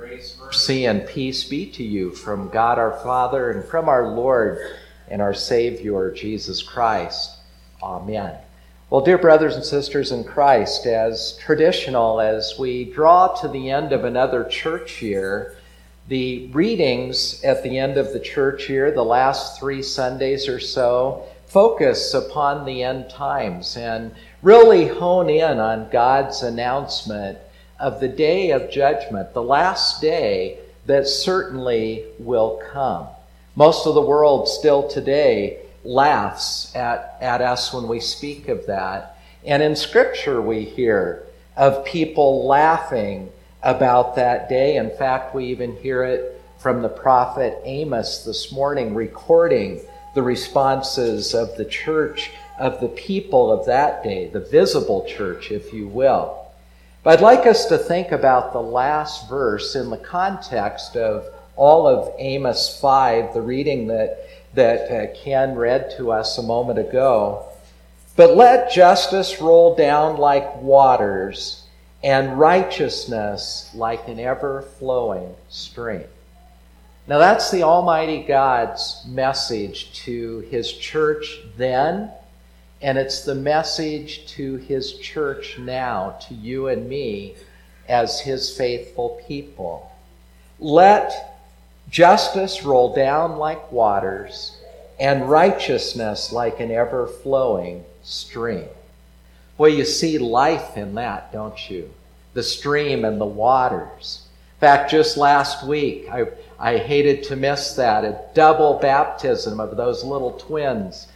Mercy and peace be to you from God our Father and from our Lord and our Savior, Jesus Christ. Amen. Well, dear brothers and sisters in Christ, as traditional as we draw to the end of another church year, the readings at the end of the church year, the last 3 Sundays or so, focus upon the end times and really hone in on God's announcement of the day of judgment, the last day that certainly will come. Most of the world still today laughs at us when we speak of that. And in Scripture we hear of people laughing about that day. In fact, we even hear it from the prophet Amos this morning, recording the responses of the church, of the people of that day, the visible church, if you will. But I'd like us to think about the last verse in the context of all of Amos 5, the reading that Ken read to us a moment ago. But let justice roll down like waters, and righteousness like an ever-flowing stream. Now that's the Almighty God's message to His church then, and it's the message to His church now, to you and me as His faithful people. Let justice roll down like waters, and righteousness like an ever-flowing stream. Well, you see life in that, don't you? The stream and the waters. In fact, just last week, I hated to miss that, a double baptism of those little twins,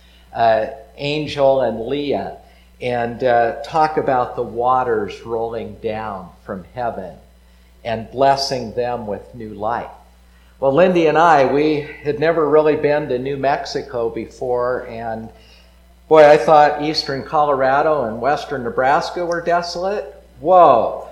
Angel and Leah, and talk about the waters rolling down from heaven and blessing them with new life. Well, Lindy and we had never really been to New Mexico before, and boy, I thought eastern Colorado and western Nebraska were desolate. Whoa.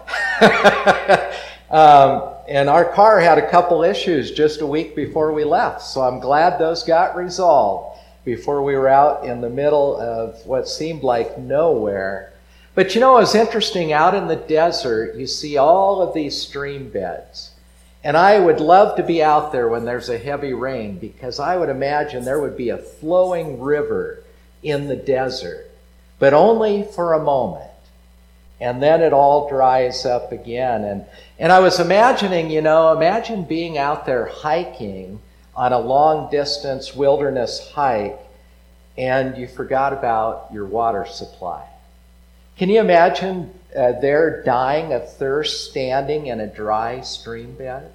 And our car had a couple issues just a week before we left, so I'm glad those got resolved before we were out in the middle of what seemed like nowhere. But you know, it was interesting, out in the desert, you see all of these stream beds. And I would love to be out there when there's a heavy rain, because I would imagine there would be a flowing river in the desert, but only for a moment. And then it all dries up again. And I was imagining, imagine being out there hiking on a long-distance wilderness hike, and you forgot about your water supply. Can you imagine there dying of thirst standing in a dry stream bed?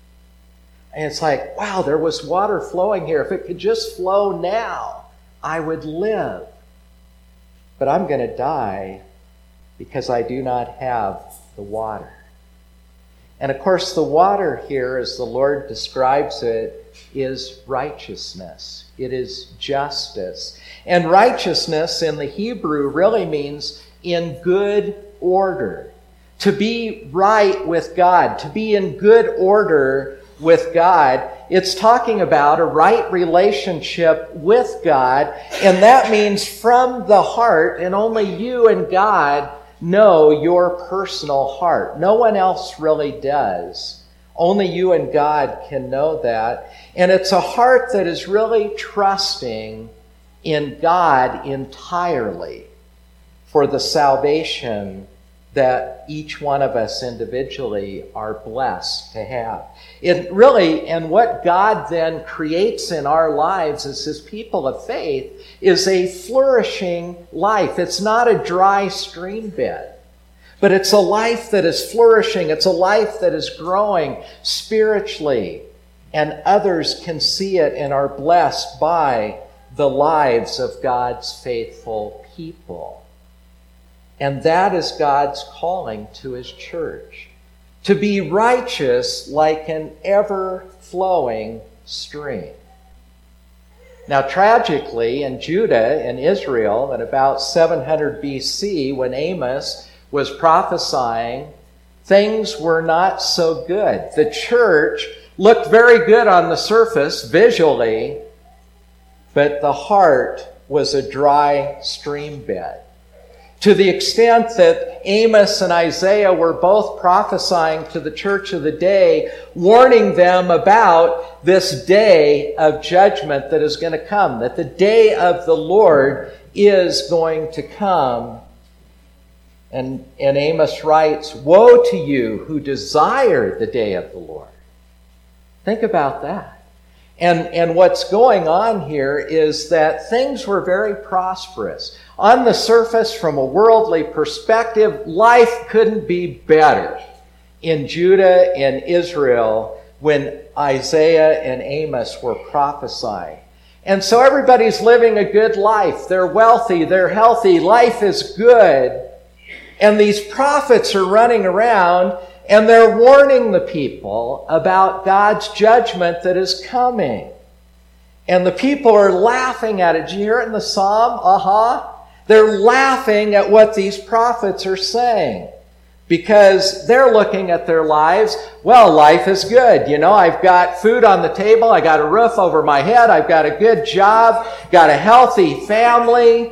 And it's like, wow, there was water flowing here. If it could just flow now, I would live. But I'm going to die because I do not have the water. And of course, the water here, as the Lord describes it, is righteousness. It is justice. And righteousness in the Hebrew really means in good order. To be right with God, to be in good order with God. It's talking about a right relationship with God, and that means from the heart, and only you and God know your personal heart. No one else really does. Only you and God can know that. And it's a heart that is really trusting in God entirely for the salvation that each one of us individually are blessed to have. It really, and what God then creates in our lives as His people of faith, is a flourishing life. It's not a dry stream bed, but it's a life that is flourishing. It's a life that is growing spiritually, and others can see it and are blessed by the lives of God's faithful people. And that is God's calling to His church, to be righteous like an ever-flowing stream. Now, tragically, in Judah and Israel, in about 700 BC, when Amos was prophesying, things were not so good. The church looked very good on the surface, visually, but the heart was a dry stream bed. to the extent that Amos and Isaiah were both prophesying to the church of the day, warning them about this day of judgment that is going to come, that the day of the Lord is going to come. And Amos writes, "Woe to you who desire the day of the Lord." Think about that. And what's going on here is that things were very prosperous. On the surface, from a worldly perspective, life couldn't be better in Judah and Israel when Isaiah and Amos were prophesying. And so everybody's living a good life. They're wealthy, they're healthy, life is good. And these prophets are running around and they're warning the people about God's judgment that is coming. And the people are laughing at it. Did you hear it in the psalm? They're laughing at what these prophets are saying. Because they're looking at their lives. Well, life is good. You know, I've got food on the table. I got a roof over my head. I've got a good job. Got a healthy family.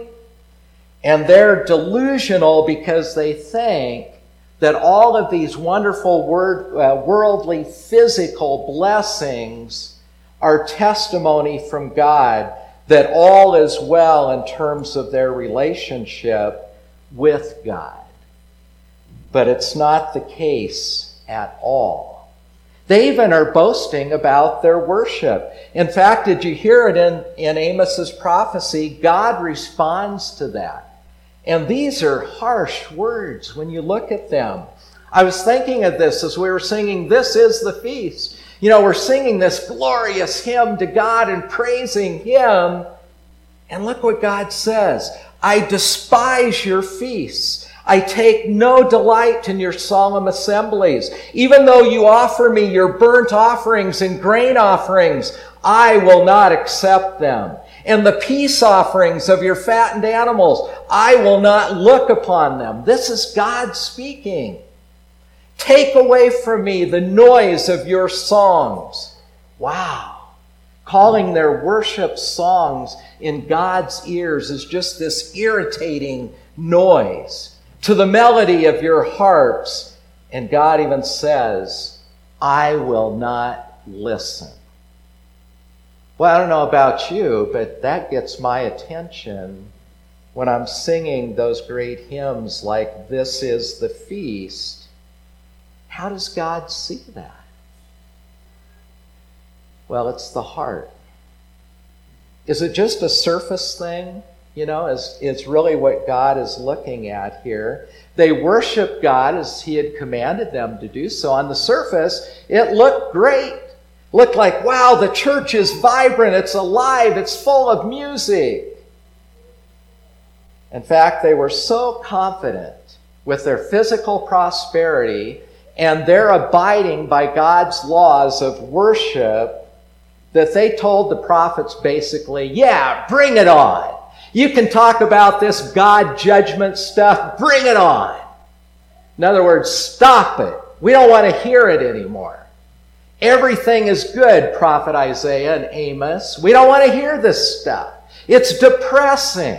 And they're delusional because they think that all of these wonderful worldly physical blessings are testimony from God that all is well in terms of their relationship with God. But it's not the case at all. They even are boasting about their worship. In fact, did you hear it in Amos's prophecy? God responds to that. And these are harsh words when you look at them. I was thinking of this as we were singing, "This is the Feast." You know, we're singing this glorious hymn to God and praising Him. And look what God says. "I despise your feasts. I take no delight in your solemn assemblies. Even though you offer me your burnt offerings and grain offerings, I will not accept them. And the peace offerings of your fattened animals, I will not look upon them." This is God speaking. "Take away from me the noise of your songs." Wow. Calling their worship songs in God's ears is just this irritating noise. "To the melody of your harps." And God even says, "I will not listen." Well, I don't know about you, but that gets my attention when I'm singing those great hymns like "This is the Feast." How does God see that? Well, it's the heart. Is it just a surface thing? You know, it's really what God is looking at here. They worship God as He had commanded them to do so. On the surface, it looked great. Looked like, wow, the church is vibrant, it's alive, it's full of music. In fact, they were so confident with their physical prosperity and their abiding by God's laws of worship that they told the prophets basically, "Yeah, bring it on. You can talk about this God judgment stuff, bring it on." In other words, stop it. We don't want to hear it anymore. Everything is good, Prophet Isaiah and Amos. We don't want to hear this stuff. It's depressing.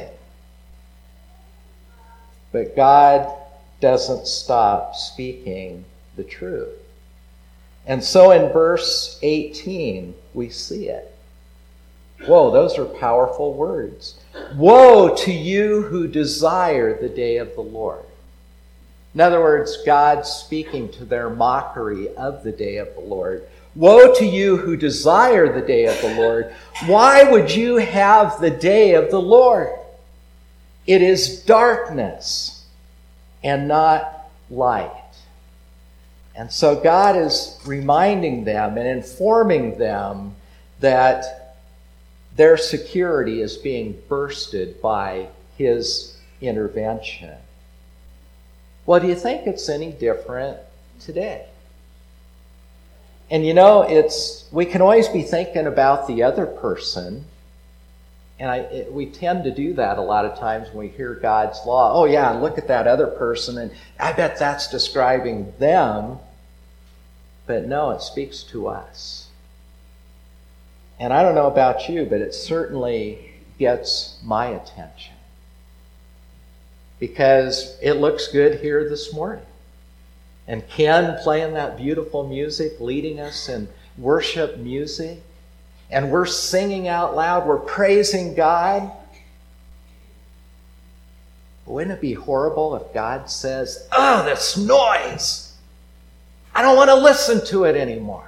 But God doesn't stop speaking the truth. And so in verse 18, we see it. Whoa, those are powerful words. "Woe to you who desire the day of the Lord." In other words, God speaking to their mockery of the day of the Lord. "Woe to you who desire the day of the Lord. Why would you have the day of the Lord? It is darkness and not light." And so God is reminding them and informing them that their security is being bursted by His intervention. Well, do you think it's any different today? And you know, we can always be thinking about the other person. And we tend to do that a lot of times when we hear God's law. Oh yeah, look at that other person, and I bet that's describing them. But no, it speaks to us. And I don't know about you, but it certainly gets my attention. because it looks good here this morning. And Ken playing that beautiful music, leading us in worship music. And we're singing out loud, we're praising God. Wouldn't it be horrible if God says, "Oh, this noise! I don't want to listen to it anymore."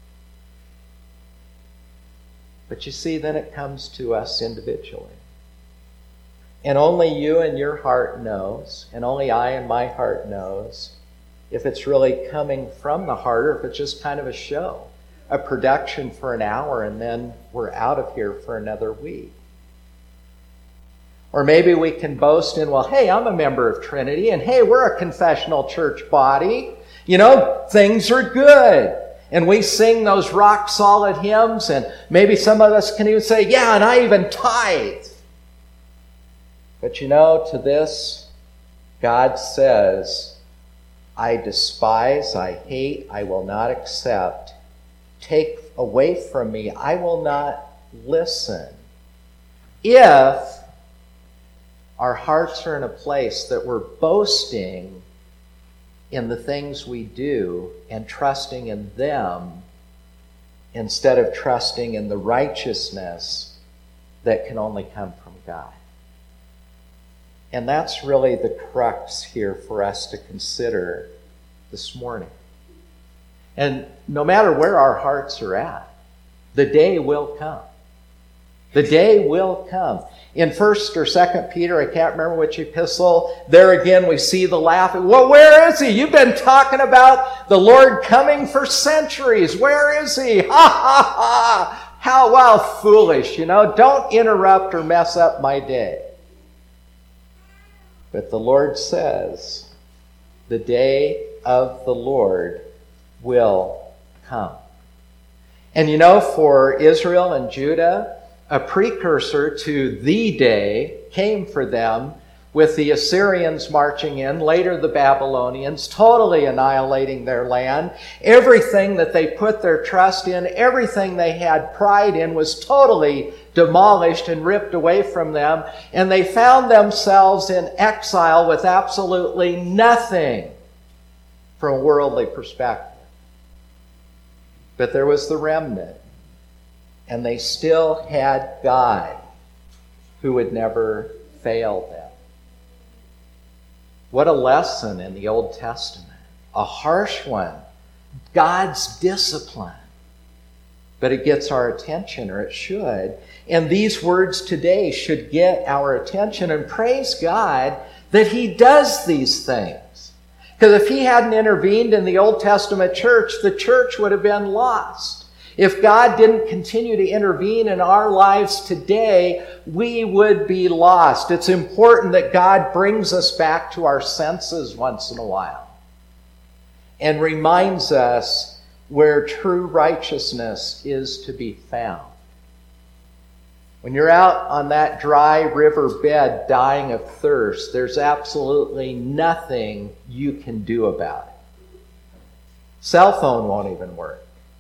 But you see, then it comes to us individually. And only you and your heart knows, and only I and my heart knows, if it's really coming from the heart or if it's just kind of a show, a production for an hour, and then we're out of here for another week. Or maybe we can boast in, well, hey, I'm a member of Trinity, and hey, we're a confessional church body. You know, things are good. And we sing those rock solid hymns, and maybe some of us can even say, yeah, and I even tithe. But you know, to this, God says, I despise, I hate, I will not accept. Take away from me, I will not listen. If our hearts are in a place that we're boasting in the things we do and trusting in them instead of trusting in the righteousness that can only come from God. And that's really the crux here for us to consider this morning. And no matter where our hearts are at, the day will come. The day will come. In 1st or 2nd Peter, I can't remember which epistle, there again we see the laughing. Well, where is he? You've been talking about the Lord coming for centuries. Where is he? Ha ha ha! How foolish, you know. Don't interrupt or mess up my day. But the Lord says, the day of the Lord will come. And you know, for Israel and Judah, a precursor to the day came for them with the Assyrians marching in, later the Babylonians, totally annihilating their land. Everything that they put their trust in, everything they had pride in was totally demolished and ripped away from them. And they found themselves in exile with absolutely nothing from a worldly perspective. But there was the remnant. And they still had God who would never fail them. What a lesson in the Old Testament. A harsh one. God's discipline. But it gets our attention, or it should. And these words today should get our attention. And praise God that He does these things. Because if He hadn't intervened in the Old Testament church, the church would have been lost. If God didn't continue to intervene in our lives today, we would be lost. It's important that God brings us back to our senses once in a while and reminds us where true righteousness is to be found. When you're out on that dry river bed dying of thirst, there's absolutely nothing you can do about it. Cell phone won't even work.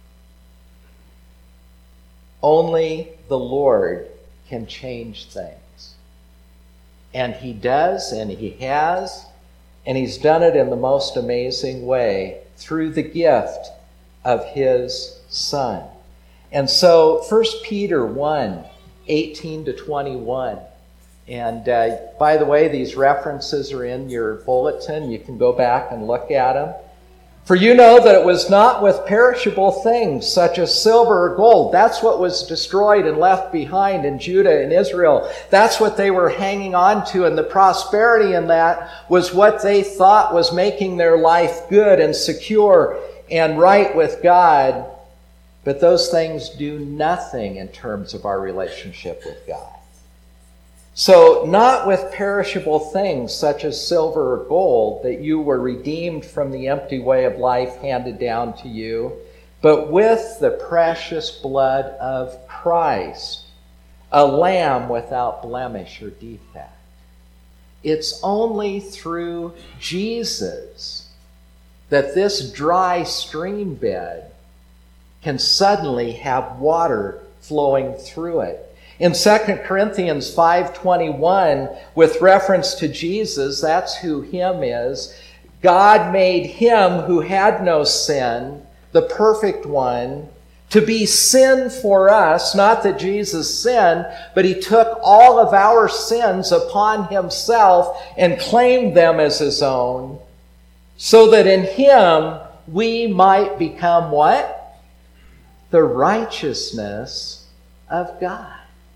Only the Lord can change things. And He does, and He has, and He's done it in the most amazing way through the gift of His Son. And so 1 Peter 1, 18 to 21. And by the way, these references are in your bulletin. You can go back and look at them. For you know that it was not with perishable things such as silver or gold. That's what was destroyed and left behind in Judah and Israel. That's what they were hanging on to, and the prosperity in that was what they thought was making their life good and secure and right with God. But those things do nothing in terms of our relationship with God. So, not with perishable things such as silver or gold that you were redeemed from the empty way of life handed down to you, but with the precious blood of Christ, a lamb without blemish or defect. It's only through Jesus that this dry stream bed can suddenly have water flowing through it. In 2 Corinthians 5:21, with reference to Jesus, that's who him is. God made him who had no sin, the perfect one, to be sin for us. Not that Jesus sinned, but he took all of our sins upon himself and claimed them as his own, so that in him we might become what? The righteousness of God.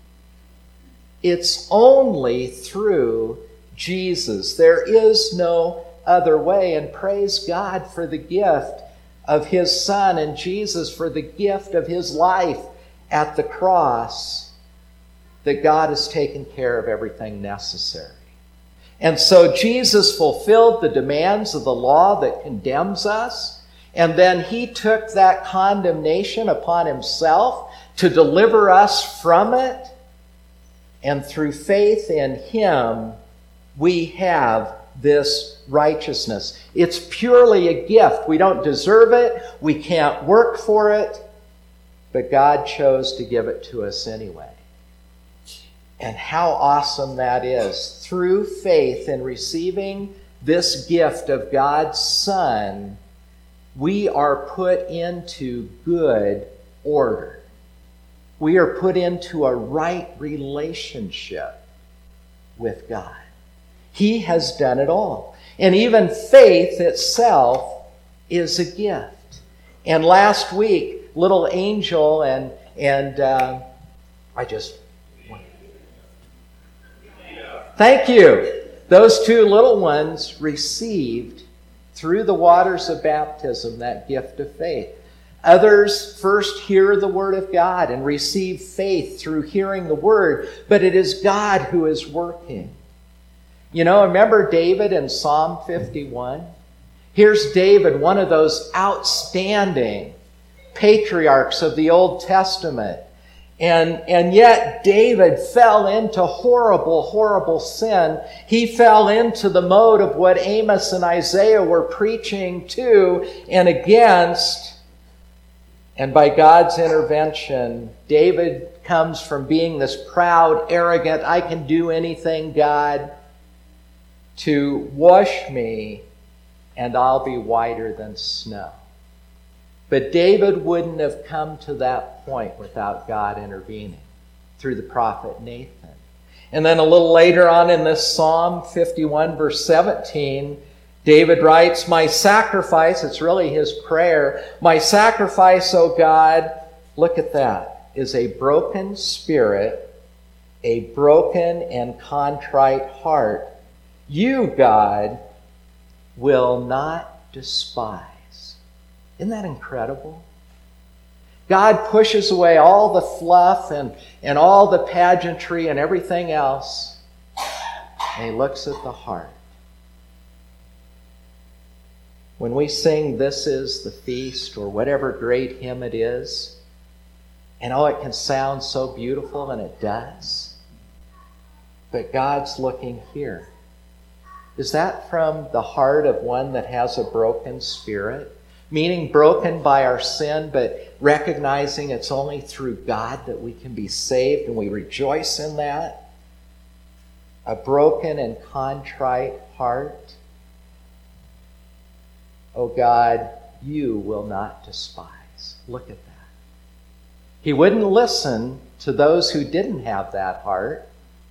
It's only through Jesus. There is no other way. And praise God for the gift of his Son, and Jesus for the gift of his life at the cross, that God has taken care of everything necessary. And so Jesus fulfilled the demands of the law that condemns us, and then he took that condemnation upon himself to deliver us from it. And through faith in him, we have this righteousness. It's purely a gift. We don't deserve it. We can't work for it. But God chose to give it to us anyway. And how awesome that is. Through faith in receiving this gift of God's Son, we are put into good order. We are put into a right relationship with God. He has done it all. And even faith itself is a gift. And last week, little Angel and thank you. Those two little ones received through the waters of baptism that gift of faith. Others first hear the word of God and receive faith through hearing the word, but it is God who is working. You know, remember David in Psalm 51? Here's David, one of those outstanding patriarchs of the Old Testament. And yet David fell into horrible, horrible sin. He fell into the mode of what Amos and Isaiah were preaching to and against. And by God's intervention, David comes from being this proud, arrogant, I can do anything, God, to wash me and I'll be whiter than snow. But David wouldn't have come to that point without God intervening through the prophet Nathan. And then a little later on in this Psalm 51, verse 17, David writes, my sacrifice, it's really his prayer, my sacrifice, O God, look at that, is a broken spirit, a broken and contrite heart. You, God, will not despise. Isn't that incredible? God pushes away all the fluff and all the pageantry and everything else, and he looks at the heart. When we sing, This Is the Feast, or whatever great hymn it is, and it can sound so beautiful, and it does, but God's looking here. Is that from the heart of one that has a broken spirit? Meaning broken by our sin, but recognizing it's only through God that we can be saved, and we rejoice in that? A broken and contrite heart. Oh God, you will not despise. Look at that. He wouldn't listen to those who didn't have that heart.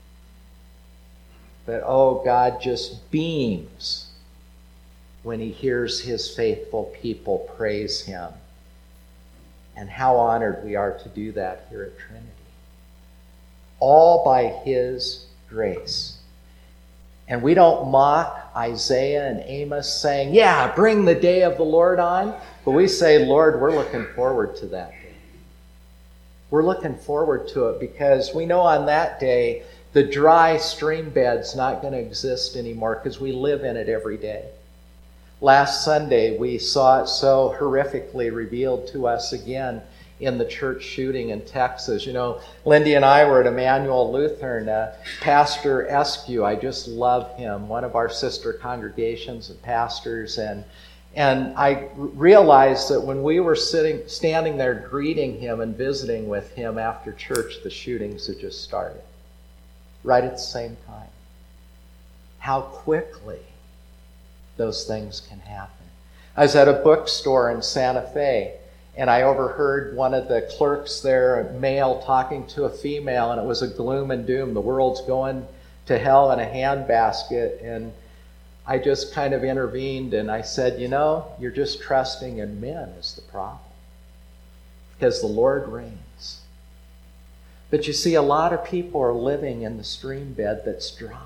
But oh, God just beams when he hears his faithful people praise him. And how honored we are to do that here at Trinity. All by his grace. And we don't mock Isaiah and Amos saying, yeah, bring the day of the Lord on. But we say, Lord, we're looking forward to that day. We're looking forward to it because we know on that day the dry stream bed's not going to exist anymore because we live in it every day. Last Sunday, we saw it so horrifically revealed to us again in the church shooting in Texas. You know, Lindy and I were at Emmanuel Lutheran. Pastor Eskew, I just love him, one of our sister congregations and pastors. And I realized that when we were standing there greeting him and visiting with him after church, the shootings had just started. Right at the same time. How quickly those things can happen. I was at a bookstore in Santa Fe, and I overheard one of the clerks there, a male, talking to a female, and it was a gloom and doom. The world's going to hell in a handbasket. And I just kind of intervened, and I said, you're just trusting in men is the problem. Because the Lord reigns. But you see, a lot of people are living in the stream bed that's dry.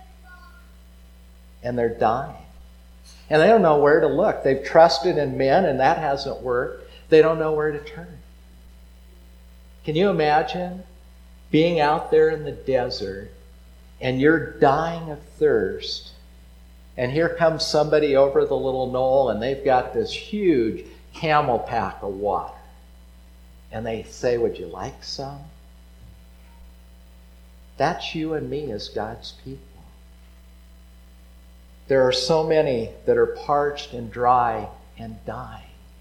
And they're dying. And they don't know where to look. They've trusted in men, and that hasn't worked. They don't know where to turn. Can you imagine being out there in the desert, and you're dying of thirst, and here comes somebody over the little knoll, and they've got this huge camel pack of water. And they say, would you like some? That's you and me as God's people. There are so many that are parched and dry and dying.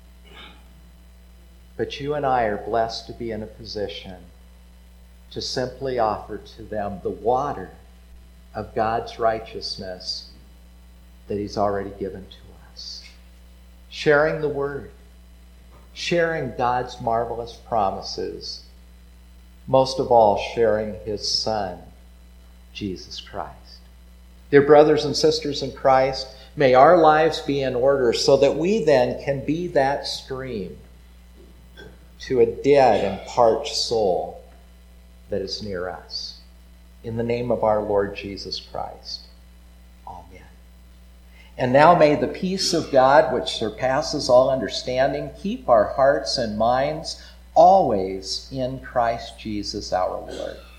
But you and I are blessed to be in a position to simply offer to them the water of God's righteousness that he's already given to us. Sharing the word. Sharing God's marvelous promises. Most of all, sharing his Son, Jesus Christ. Dear brothers and sisters in Christ, may our lives be in order so that we then can be that stream to a dead and parched soul that is near us. In the name of our Lord Jesus Christ. Amen. And now may the peace of God, which surpasses all understanding, keep our hearts and minds always in Christ Jesus our Lord.